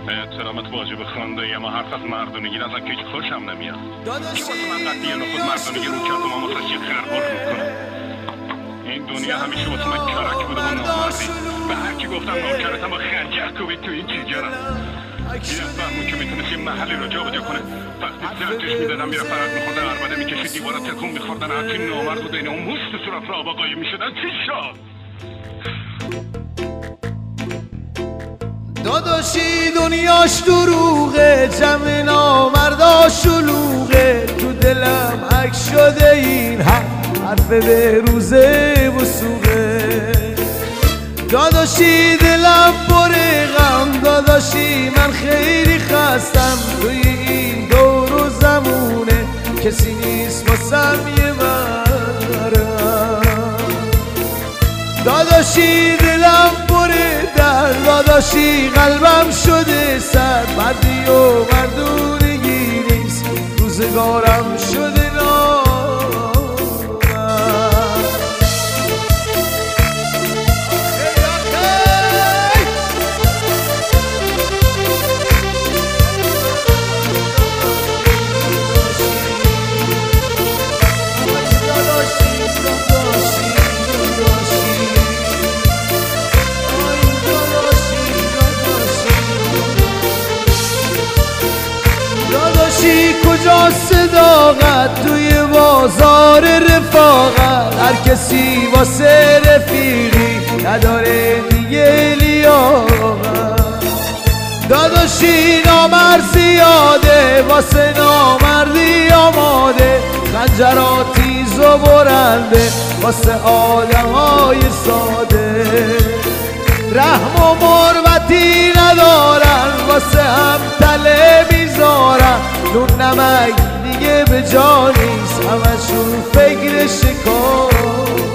احترامت واجب خانده اما حرف از مردونگی ازم که خوشم نمیاد. کی واسه من قدیه نخود مردونگی رو کرد و من واسه چی خربار میکنم. این دنیا همیشه واسه من کرک بوده و نامردی. به هر کی گفتم نوکرتم و خنجر کوبید تو این جیگرم. یه فرمون که میتونست یه محلی رو جا بجا کنه. وقتی سرتش میدادم میره فرق میخورده عربده میکشید دیوارا تکون میخوردن هرچی نامرد بود این اون موست صورت را آقایی میشدن چی شد؟ داداشی دنیاش دروغه جمع نامردا شلوغه تو دلم حک شده این حرف به روزه و سوغه داداشی دلم پر غم داداشی من خیلی خستم توی این دور و زمونه کسی نیست واسم یه مرم داداشی دلم پر درد داداشی قلبم شده سر مردی و مردونگی نیست روزگارم شده کجا صداقت توی بازار رفاقت هر کسی واسه رفیقی نداره دیگه لیاقت داداشی نامرد زیاده واسه نامردی آماده خنجرات تیز و برنده واسه آدمای ساده رحم و مروتی ندارن واسه هم تله میذارن نون نمک دیگه به جا نیست همشون فکر شکارن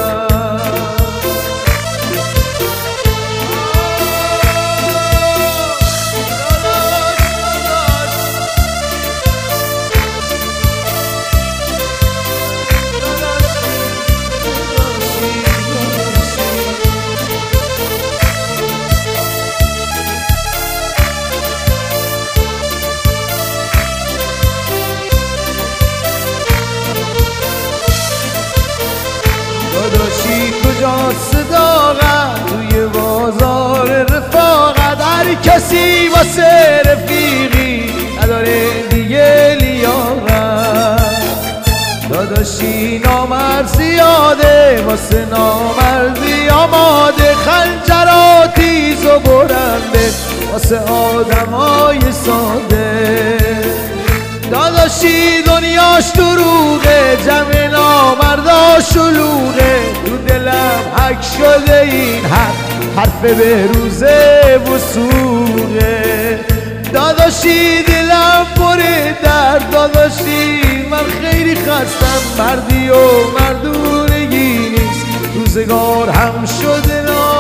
داداشی کجا صداقت توی بازار رفاقت هر کسی واسه رفیقی نداره دیگه لیاقت داداشی نامرد زیاده واسه نامردی آماده خنجرات تیز و برنده واسه آدمای ساده داداشی دنیاش دروغه جمع نامردا شلوغه تو دلم حک شده این حرف به روزه و سوغه داداشی دلم پر درد داداشی من خیلی خستم مردی و مردونگی نیست روزگار هم شده